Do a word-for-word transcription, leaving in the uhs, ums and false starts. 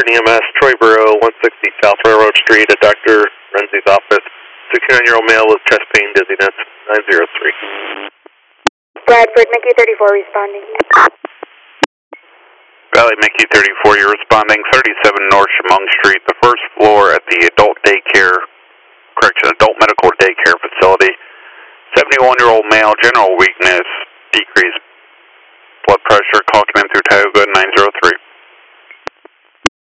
E M S, Troy Borough, one sixty South Railroad Street, at Doctor Renzi's office. sixty-nine-year-old male with chest pain, dizziness, nine zero three. Bradford, Mickey thirty-four responding. Valley Mickey thirty-four, you're responding, thirty-seven North Chemung Street, the first floor at the adult daycare, correction, adult medical daycare facility. seventy-one-year-old male, general